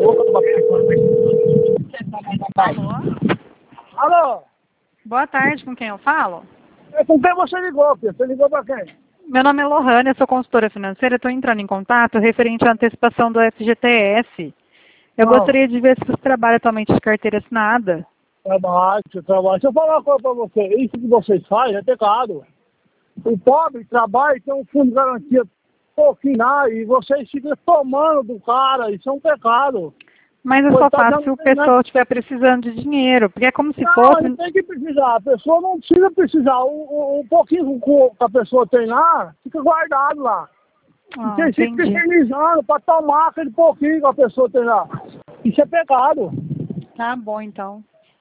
Alô? Alô? Boa tarde, com quem eu falo? Com quem você ligou, filho? Você ligou pra quem? Meu nome é Lohane, eu sou consultora financeira, estou entrando em contato referente à antecipação do FGTS. Eu gostaria de ver se você trabalha atualmente de carteira assinada. Trabalho. Deixa eu falar uma coisa pra você. Isso que vocês fazem é pecado. O pobre trabalha e tem um fundo de garantia pouquinho lá e vocês ficam tomando do cara. Isso é um pecado. Mas eu só faço se o pessoal estiver precisando de dinheiro, porque é como se fosse... Não tem que precisar. A pessoa não precisa precisar. O pouquinho que a pessoa tem lá, fica guardado lá. E vocês ficam eternizando para tomar aquele pouquinho que a pessoa tem lá. Isso é pecado. Tá bom, então.